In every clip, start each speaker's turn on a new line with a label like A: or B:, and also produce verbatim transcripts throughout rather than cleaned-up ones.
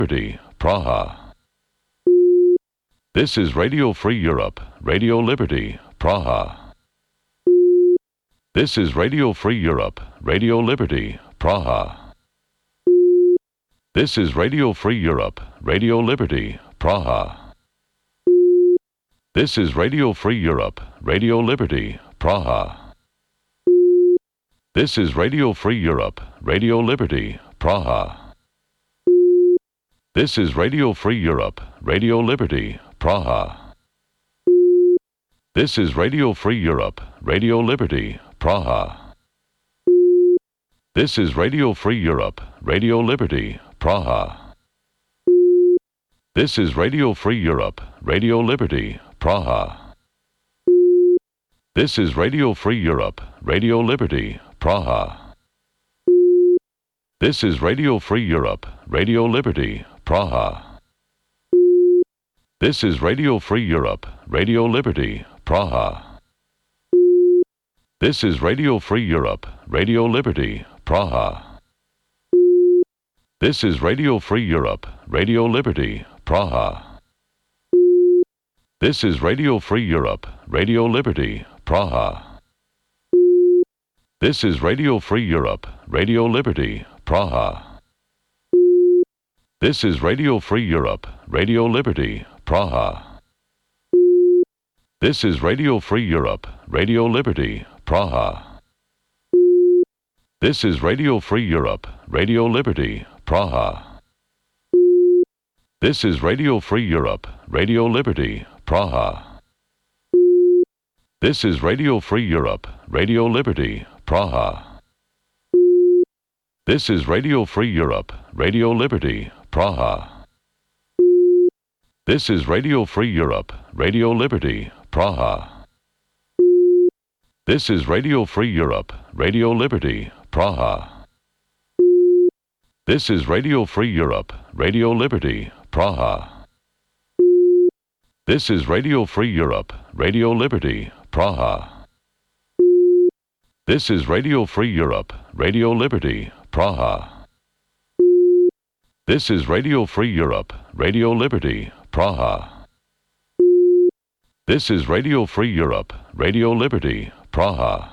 A: Liberty, Praha. This is Radio Free Europe, Radio Liberty, Praha. This is Radio Free Europe, Radio Liberty, Praha. This is Radio Free Europe, Radio Liberty, Praha. This is Radio Free Europe, Radio Liberty, Praha. This is Radio Free Europe, Radio Liberty, Praha. This is Radio Free Europe, Radio Liberty, Praha. This is Radio Free Europe, Radio Liberty, Praha. This is Radio Free Europe, Radio Liberty, Praha. This is Radio Free Europe, Radio Liberty, Praha. This is Radio Free Europe, Radio Liberty, Praha. This is Radio Free Europe, Radio Liberty, Praha. This is Radio Free Europe, Radio Liberty, Praha. This is Radio Free Europe, Radio Liberty, Praha. This is Radio Free Europe, Radio Liberty, Praha. This is Radio Free Europe, Radio Liberty, Praha. This is Radio Free Europe, Radio Liberty, Praha. This is Radio Free Europe, Radio Liberty, Praha. This is Radio Free Europe, Radio Liberty, Praha. This is Radio Free Europe, Radio Liberty, Praha. This is Radio Free Europe, Radio Liberty, Praha. This is Radio Free Europe, Radio Liberty, Praha. This is Radio Free Europe, Radio Liberty, Praha. This is Radio Free Europe, Radio Liberty, Praha. This is Radio Free Europe, Radio Liberty, Praha. This is Radio Free Europe, Radio Liberty, Praha. This is Radio Free Europe, Radio Liberty, Praha. This is Radio Free Europe, Radio Liberty, Praha. This is Radio Free Europe, Radio Liberty, Praha. This is Radio Free Europe, Radio Liberty, Praha.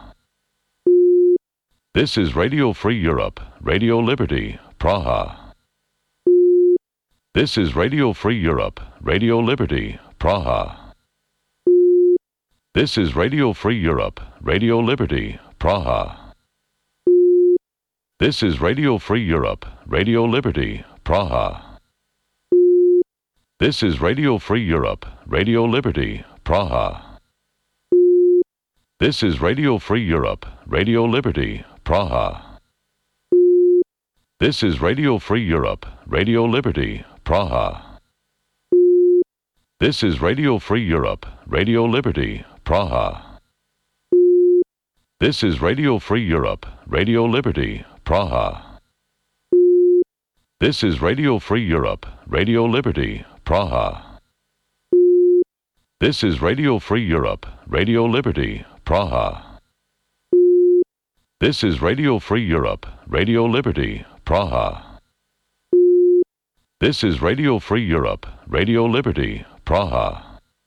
A: This is Radio Free Europe, Radio Liberty, Praha. This is Radio Free Europe, Radio Liberty, Praha. This is Radio Free Europe, Radio Liberty, Praha. This is Radio Free Europe, Radio Liberty, Praha. This is Radio Free Europe, Radio Liberty, Praha. This is Radio Free Europe, Radio Liberty, Praha. This is Radio Free Europe, Radio Liberty, Praha. This is Radio Free Europe, Radio Liberty, Praha. This is Radio Free Europe, Radio Liberty, Praha. This is Radio Free Europe, Radio Liberty, Praha. This is Radio Free Europe, Radio Liberty, Praha. This is Radio Free Europe, Radio Liberty, Praha. This is Radio Free Europe, Radio Liberty, Praha.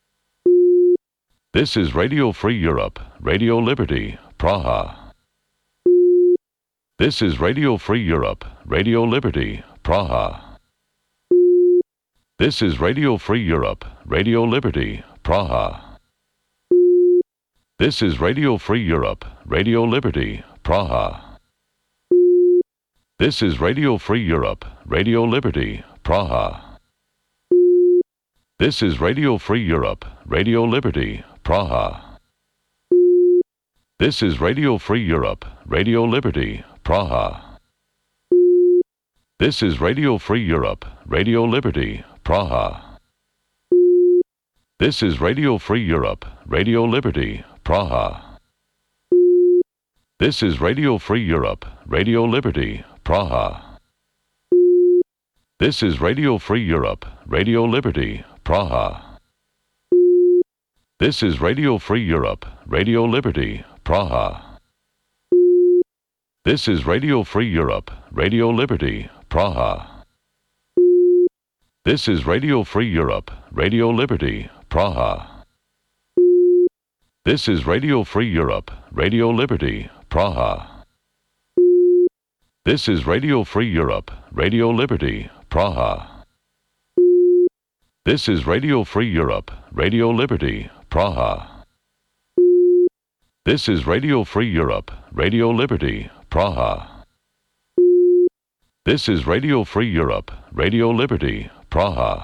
A: This is Radio Free Europe, Radio Liberty, Praha. This is Radio Free Europe, Radio Liberty, Praha. This is Radio Free Europe, Radio Liberty, Praha. This is Radio Free Europe, Radio Liberty, Praha. This is Radio Free Europe, Radio Liberty, Praha. This is Radio Free Europe, Radio Liberty, Praha. This is Radio Free Europe, Radio Liberty, Praha. This is Radio Free Europe, Radio Liberty, Praha. This is Radio Free Europe, Radio Liberty, Praha. This is Radio Free Europe, Radio Liberty, Praha. This is Radio Free Europe, Radio Liberty, Praha. This is Radio Free Europe, Radio Liberty, Praha. This is Radio Free Europe, Radio Liberty, Praha. This is Radio Free Europe, Radio Liberty, Praha. This is Radio Free Europe, Radio Liberty, Praha. This is Radio Free Europe, Radio Liberty, Praha. This is Radio Free Europe, Radio Liberty, Praha. This is Radio Free Europe, Radio Liberty, Praha. This is Radio Free Europe, Radio Liberty, Praha.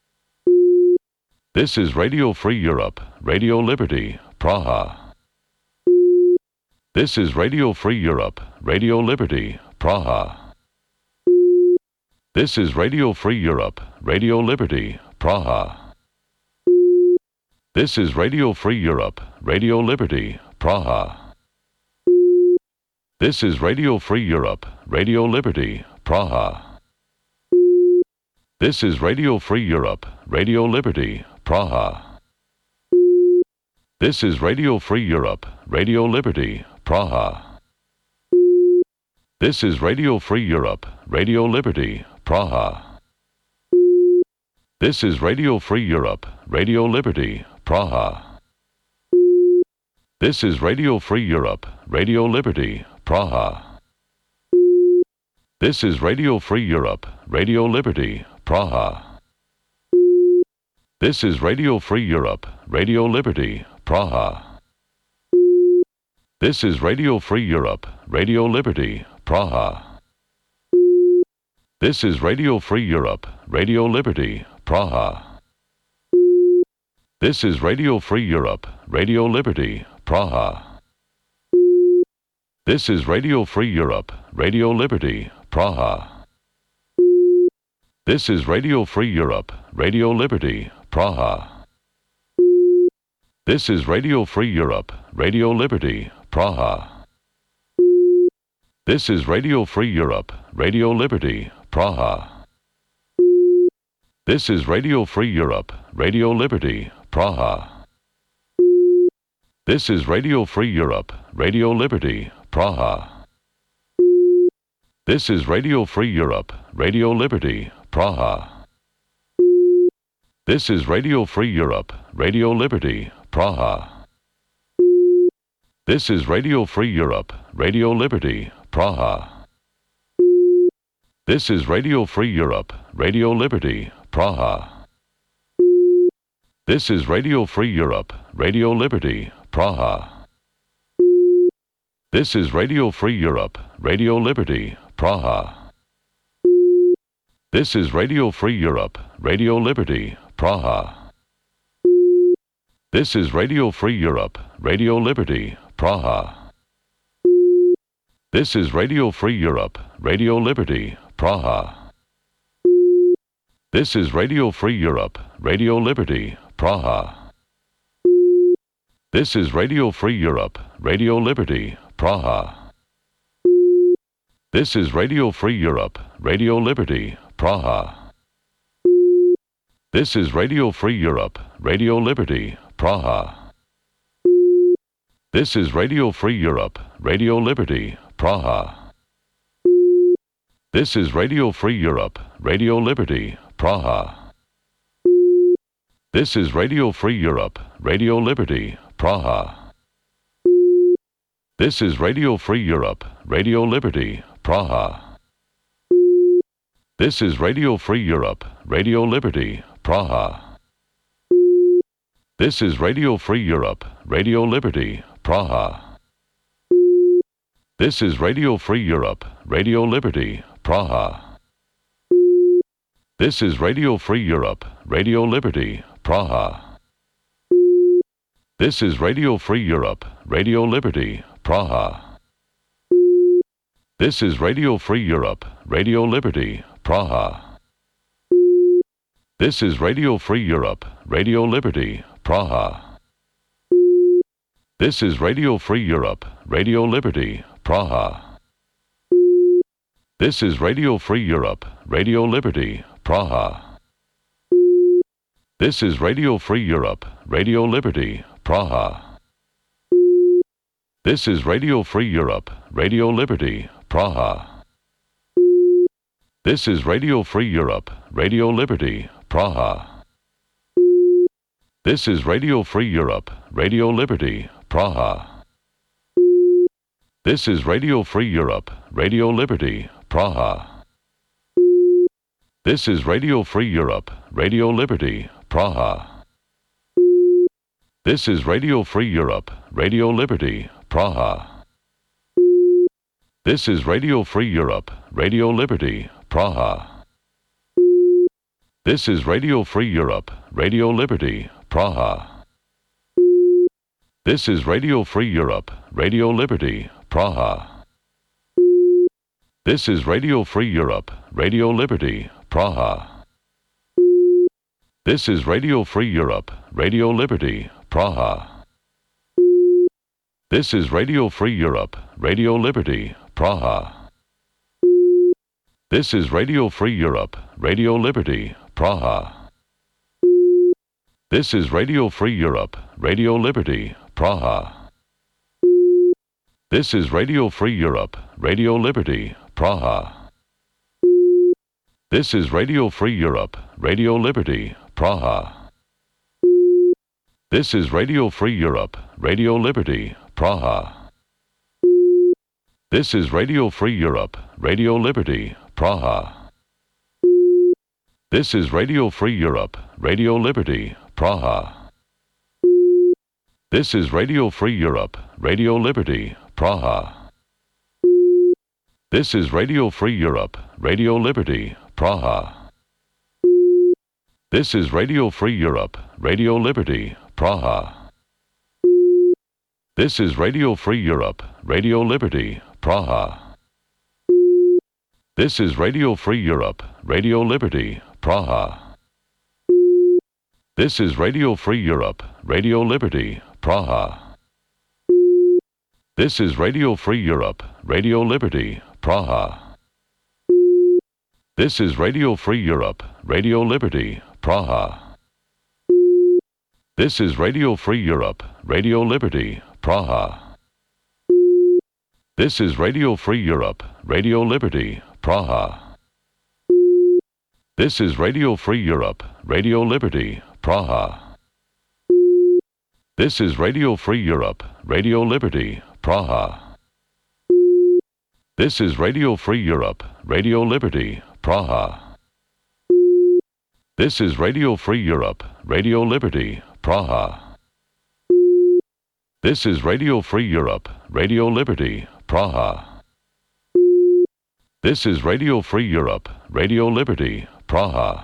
A: This is Radio Free Europe, Radio Liberty, Praha. This is Radio Free Europe, Radio Liberty, Praha. This is Radio Free Europe, Radio Liberty, Praha. This is Radio Free Europe, Radio Liberty, Praha. This is Radio Free Europe, Radio Liberty, Praha. This is Radio Free Europe, Radio Liberty, Praha. This is Radio Free Europe, Radio Liberty, Praha. This is Radio Free Europe, Radio Liberty, Praha. This is Radio Free Europe, Radio Liberty, Praha. This is Radio Free Europe, Radio Liberty, Praha. This is Radio Free Europe, Radio Liberty, Praha. This is Radio Free Europe, Radio Liberty, Praha. This is Radio Free Europe, Radio Liberty, Praha. This is Radio Free Europe, Radio Liberty, Praha. This is Radio Free Europe, Radio Liberty, Praha. This is Radio Free Europe, Radio Liberty, Praha. This is Radio Free Europe, Radio Liberty, Praha. This is Radio Free Europe, Radio Liberty, Praha. This is Radio Free Europe, Radio Liberty, Praha. This is Radio Free Europe, Radio Liberty, Praha. This is Radio Free Europe, Radio Liberty, Praha. This is Radio Free Europe, Radio Liberty, Praha. This is Radio Free Europe, Radio Liberty, Praha. This is Radio Free Europe, Radio Liberty, Praha. This is Radio Free Europe, Radio Liberty, Praha. This is Radio Free Europe, Radio Liberty, Praha. This is Radio Free Europe, Radio Liberty, Praha. This is Radio Free Europe, Radio Liberty, Praha. This is Radio Free Europe, Radio Liberty, Praha. This is Radio Free Europe, Radio Liberty, Praha. This is Radio Free Europe, Radio Liberty, Praha. This is Radio Free Europe, Radio Liberty, Praha. This is Radio Free Europe, Radio Liberty, Praha. This is Radio Free Europe, Radio Liberty, Praha. This is Radio Free Europe, Radio Liberty, Praha. This is Radio Free Europe, Radio Liberty, Praha. This is Radio Free Europe, Radio Liberty, Praha. This is Radio Free Europe, Radio Liberty, Praha. This is Radio Free Europe, Radio Liberty, Praha. This is Radio Free Europe, Radio Liberty, Praha. This is Radio Free Europe, Radio Liberty, Praha. This is Radio Free Europe, Radio Liberty, Praha. This is Radio Free Europe, Radio Liberty, Praha. This is Radio Free Europe, Radio Liberty, Praha. This is Radio Free Europe, Radio Liberty, Praha. This is Radio Free Europe, Radio Liberty, Praha. This is Radio Free Europe, Radio Liberty, Praha. This is Radio Free Europe, Radio Liberty, Praha. This is Radio Free Europe, Radio Liberty, Praha. This is Radio Free Europe, Radio Liberty, Praha. This is Radio Free Europe, Radio Liberty, Praha. This is Radio Free Europe, Radio Liberty, Praha. This is Radio Free Europe, Radio Liberty, Praha. This is Radio Free Europe, Radio Liberty, Praha. This is Radio Free Europe, Radio Liberty, Praha. This is Radio Free Europe, Radio Liberty, Praha. This is Radio Free Europe, Radio Liberty, Praha. This is Radio Free Europe, Radio Liberty, Praha. This is Radio Free Europe, Radio Liberty, Praha. This is Radio Free Europe, Radio Liberty, Praha. This is Radio Free Europe, Radio Liberty, Praha. This is Radio Free Europe, Radio Liberty, Praha. This is Radio Free Europe, Radio Liberty, Praha. This is Radio Free Europe, Radio Liberty, Praha. This is Radio Free Europe, Radio Liberty, Praha. This is Radio Free Europe, Radio Liberty, Praha. This is Radio Free Europe, Radio Liberty, Praha. This is Radio Free Europe, Radio Liberty, Praha. This is Radio Free Europe, Radio Liberty, Praha. This is Radio Free Europe, Radio Liberty, Praha. This is Radio Free Europe, Radio Liberty, Praha. This is Radio Free Europe, Radio Liberty, Praha. This is Radio Free Europe, Radio Liberty, Praha. This is Radio Free Europe, Radio Liberty, Praha. This is Radio Free Europe, Radio Liberty, Praha. This is Radio Free Europe, Radio Liberty, Praha. This is Radio Free Europe, Radio Liberty, Praha. This is Radio Free Europe, Radio Liberty, Praha. This is Radio Free Europe, Radio Liberty, Praha. This is Radio Free Europe, Radio Liberty, Praha. This is Radio Free Europe, Radio Liberty, Praha. This is Radio Free Europe, Radio Liberty, Praha. This is Radio Free Europe, Radio Liberty, Praha.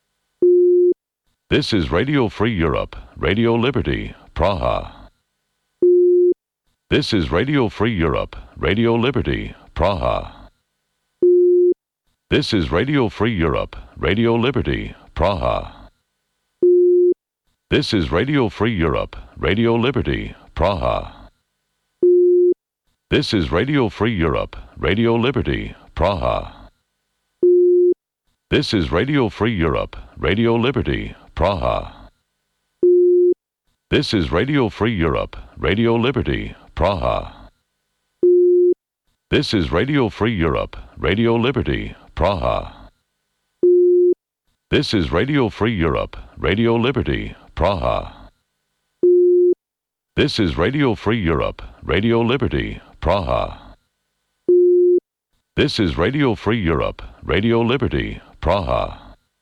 A: This is Radio Free Europe, Radio Liberty, Praha. This is Radio Free Europe, Radio Liberty, Praha. This is Radio Free Europe, Radio Liberty, Praha. This is Radio Free Europe, Radio Liberty, Praha. This is Radio Free Europe, Radio Liberty, Praha. This is Radio Free Europe, Radio Liberty, Praha. This is Radio Free Europe, Radio Liberty, Praha. This is Radio Free Europe, Radio Liberty, Praha. This is Radio Free Europe, Radio Liberty, Praha. This is Radio Free Europe, Radio Liberty, Praha. This is Radio Free Europe, Radio Liberty, Praha.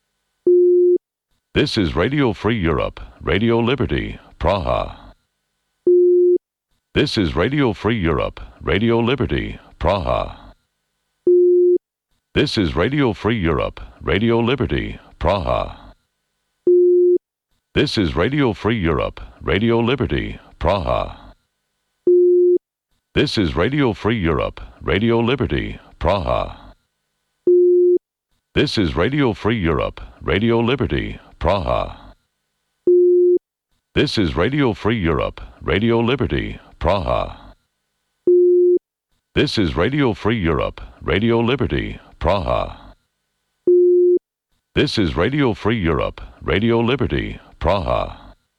A: This is Radio Free Europe, Radio Liberty, Praha. This is Radio Free Europe, Radio Liberty, Praha. This is Radio Free Europe, Radio Liberty, Praha. This is Radio Free Europe, Radio Liberty, Praha. This is Radio Free Europe, Radio Liberty, Praha. This is Radio Free Europe, Radio Liberty, Praha. This is Radio Free Europe, Radio Liberty, Praha. This is Radio Free Europe, Radio Liberty, Praha. This is Radio Free Europe, Radio Liberty, Praha.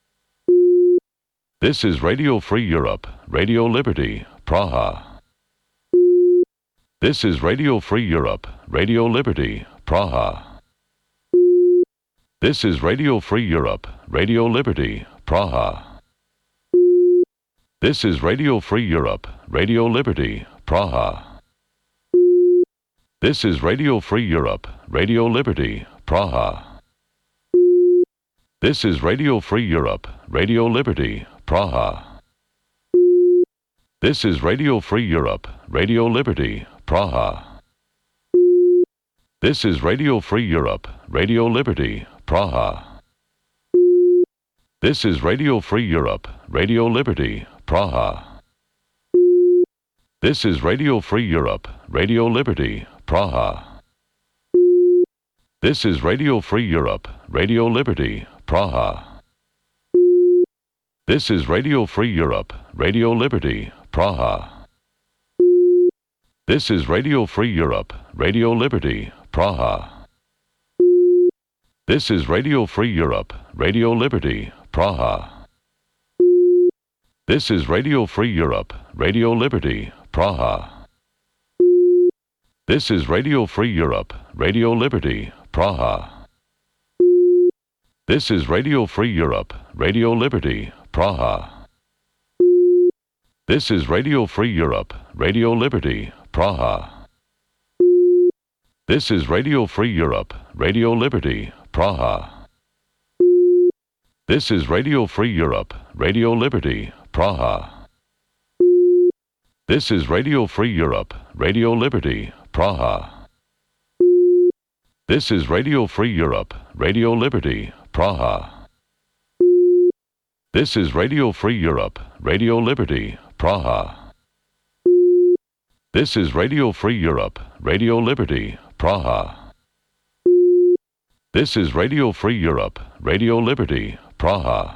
A: This is Radio Free Europe, Radio Liberty, Praha. This is Radio Free Europe, Radio Liberty, Praha. This is Radio Free Europe, Radio Liberty, Praha. This is Radio Free Europe, Radio Liberty, Praha. This is Radio Free Europe, Radio Liberty, Praha. This is Radio Free Europe, Radio Liberty, Praha. This is Radio Free Europe, Radio Liberty, Praha. This is Radio Free Europe, Radio Liberty, Praha. This is Radio Free Europe, Radio Liberty, Praha. This is Radio Free Europe, Radio Liberty, Praha. This is Radio Free Europe, Radio Liberty, Praha. This is Radio Free Europe, Radio Liberty, Praha. This is Radio Free Europe, Radio Liberty, Praha. This is Radio Free Europe, Radio Liberty, Praha. This is Radio Free Europe, Radio Liberty, Praha. This is Radio Free Europe, Radio Liberty, Praha. This is Radio Free Europe, Radio Liberty, Praha. This is Radio Free Europe, Radio Liberty, Praha. This is Radio Free Europe, Radio Liberty, Praha. This is Radio Free Europe, Radio Liberty, Praha. This is Radio Free Europe, Radio Liberty, Praha. This is Radio Free Europe, Radio Liberty, Praha. This is Radio Free Europe, Radio Liberty, Praha. This is Radio Free Europe, Radio Liberty, Praha. This is Radio Free Europe, Radio Liberty, Praha.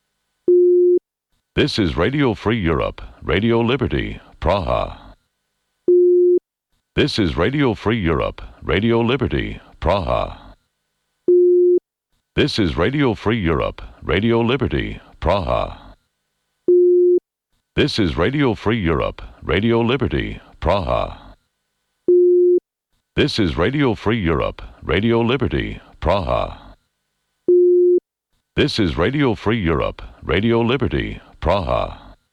A: This is Radio Free Europe, Radio Liberty, Praha. This is Radio Free Europe, Radio Liberty, Praha. This is Radio Free Europe, Radio Liberty, Praha. This is Radio Free Europe, Radio Liberty, Praha. This is Radio Free Europe, Radio Liberty, Praha. This is Radio Free Europe, Radio Liberty, Praha.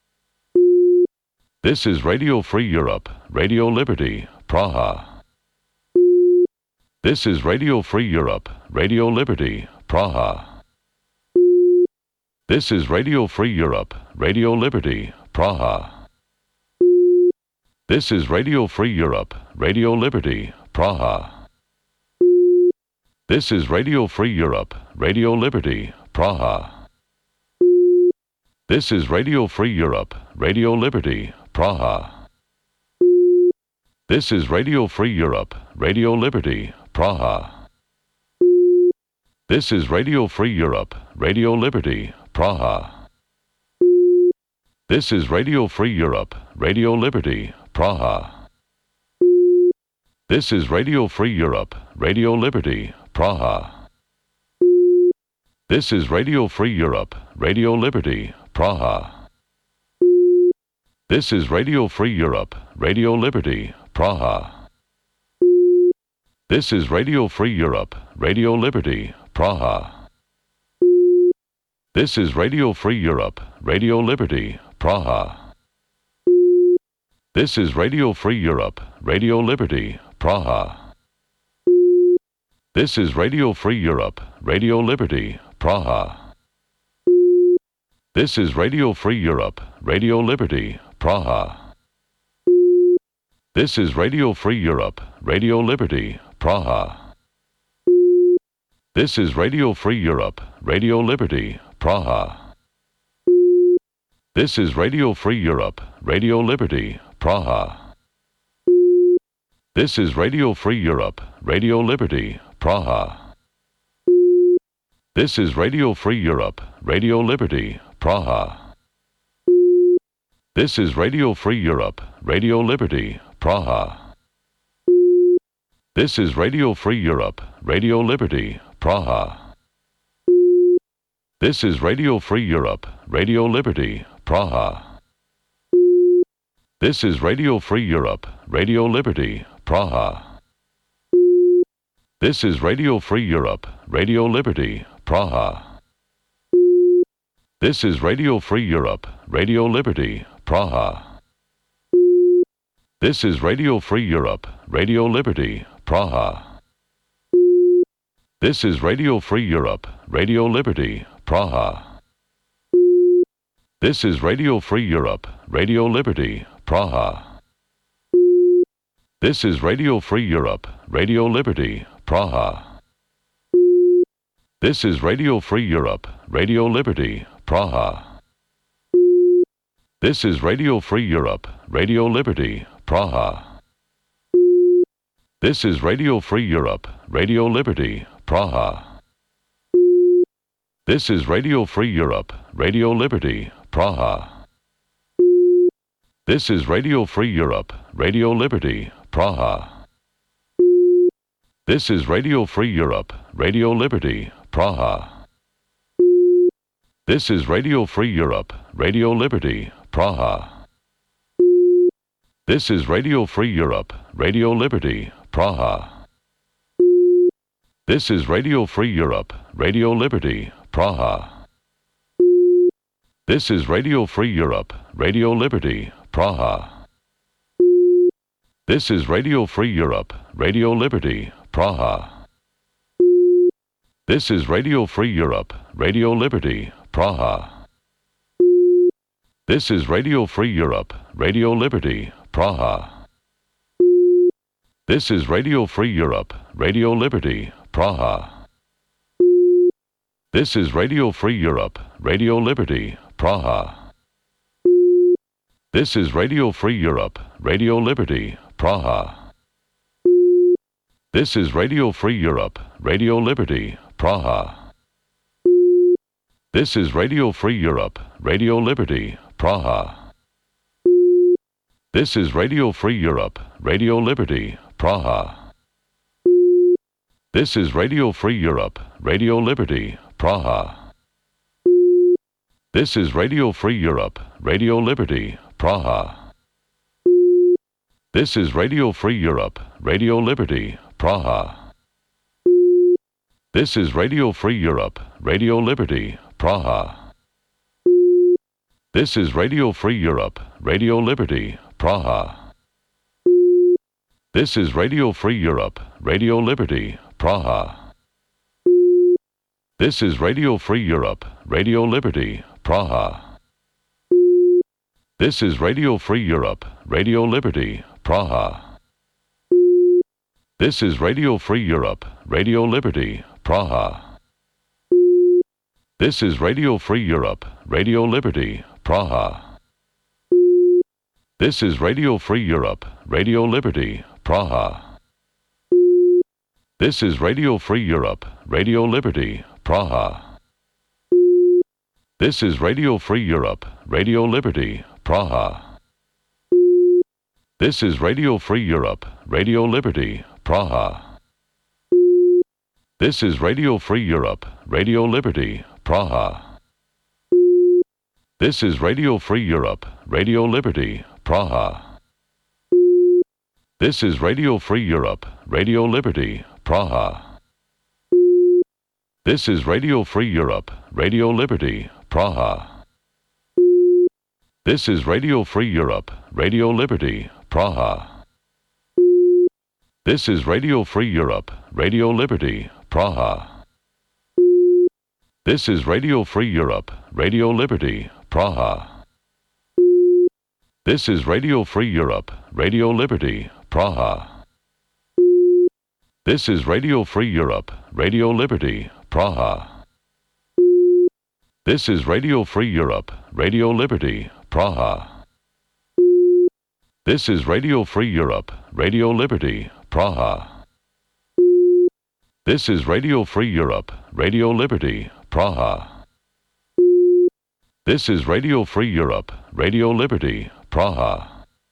A: This is Radio Free Europe, Radio Liberty, Praha. This is Radio Free Europe, Radio Liberty, Praha. This is Radio Free Europe, Radio Liberty, Praha. This is Radio Free Europe, Radio Liberty, Praha. This is Radio Free Europe, Radio Liberty, Praha. This is Radio Free Europe, Radio Liberty, Praha. This is Radio Free Europe, Radio Liberty, Praha. This is Radio Free Europe, Radio Liberty, Praha. This is Radio Free Europe, Radio Liberty, Praha. This is Radio Free Europe, Radio Liberty, Praha. This is Radio Free Europe, Radio Liberty, Praha. This is Radio Free Europe, Radio Liberty, Praha. This is Radio Free Europe, Radio Liberty, Praha. This is Radio Free Europe, Radio Liberty, Praha. This is Radio Free Europe, Radio Liberty, Praha. This is Radio Free Europe, Radio Liberty, Praha. This is Radio Free Europe, Radio Liberty, Praha. This is Radio Free Europe, Radio Liberty, Praha. This is Radio Free Europe, Radio Liberty, Praha. This is Radio Free Europe, Radio Liberty, Praha. This is Radio Free Europe, Radio Liberty, Praha. This is Radio Free Europe, Radio Liberty, Praha. This is Radio Free Europe, Radio Liberty, Praha. This is Radio Free Europe, Radio Liberty, Praha. This is Radio Free Europe, Radio Liberty, Praha. This is Radio Free Europe, Radio Liberty, Praha. This is Radio Free Europe, Radio Liberty, Praha. This is Radio Free Europe, Radio Liberty, Praha. This is Radio Free Europe, Radio Liberty, Praha. This is Radio Free Europe, Radio Liberty, Praha. This is Radio Free Europe, Radio Liberty, Praha. This is Radio Free Europe, Radio Liberty, Praha. This is Radio Free Europe, Radio Liberty, Praha. This is Radio Free Europe, Radio Liberty, Praha. This is Radio Free Europe, Radio Liberty, Praha. This is Radio Free Europe, Radio Liberty, Praha. This is Radio Free Europe, Radio Liberty, Praha. This is Radio Free Europe, Radio Liberty, Praha. This is Radio Free Europe, Radio Liberty, Praha. This is Radio Free Europe, Radio Liberty, Praha. This is Radio Free Europe, Radio Liberty, Praha. This is Radio Free Europe, Radio Liberty, Praha. This is Radio Free Europe, Radio Liberty, Praha. This is Radio Free Europe, Radio Liberty, Praha. This is Radio Free Europe, Radio Liberty, Praha. This is Radio Free Europe, Radio Liberty, Praha. This is Radio Free Europe, Radio Liberty, Praha. This is Radio Free Europe, Radio Liberty, Praha. This is Radio Free Europe, Radio Liberty, Praha. This is Radio Free Europe, Radio Liberty, Praha. This is Radio Free Europe, Radio Liberty, Praha. This is Radio Free Europe, Radio Liberty, Praha. This is Radio Free Europe, Radio Liberty, Praha. This is Radio Free Europe, Radio Liberty, Praha. This is Radio Free Europe, Radio Liberty, Praha. This is Radio Free Europe, Radio Liberty, Praha. This is Radio Free Europe, Radio Liberty, Praha. This is Radio Free Europe, Radio Liberty, Praha. This is Radio Free Europe, Radio Liberty, Praha. This is Radio Free Europe, Radio Liberty, Praha. This is Radio Free Europe, Radio Liberty, Praha. This is Radio Free Europe, Radio Liberty, Praha. This is Radio Free Europe, Radio Liberty, Praha. This is Radio Free Europe, Radio Liberty, Praha. This is Radio Free Europe, Radio Liberty, Praha. This is Radio Free Europe, Radio Liberty, Praha. This is Radio Free Europe, Radio Liberty, Praha. This is Radio Free Europe, Radio Liberty, Praha. This is Radio Free Europe, Radio Liberty, Praha. This is Radio Free Europe, Radio Liberty, Praha. This is Radio Free Europe, Radio Liberty, Praha. This is Radio Free Europe, Radio Liberty, Praha. This is Radio Free Europe, Radio Liberty, Praha. This is Radio Free Europe, Radio Liberty, Praha. This is Radio Free Europe, Radio Liberty, Praha. This is Radio Free Europe, Radio Liberty, Praha. This is Radio Free Europe, Radio Liberty, Praha. This is Radio Free Europe, Radio Liberty, Praha.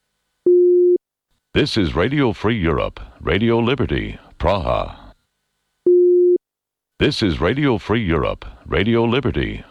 A: This is Radio Free Europe, Radio Liberty, Praha. This is Radio Free Europe, Radio Liberty,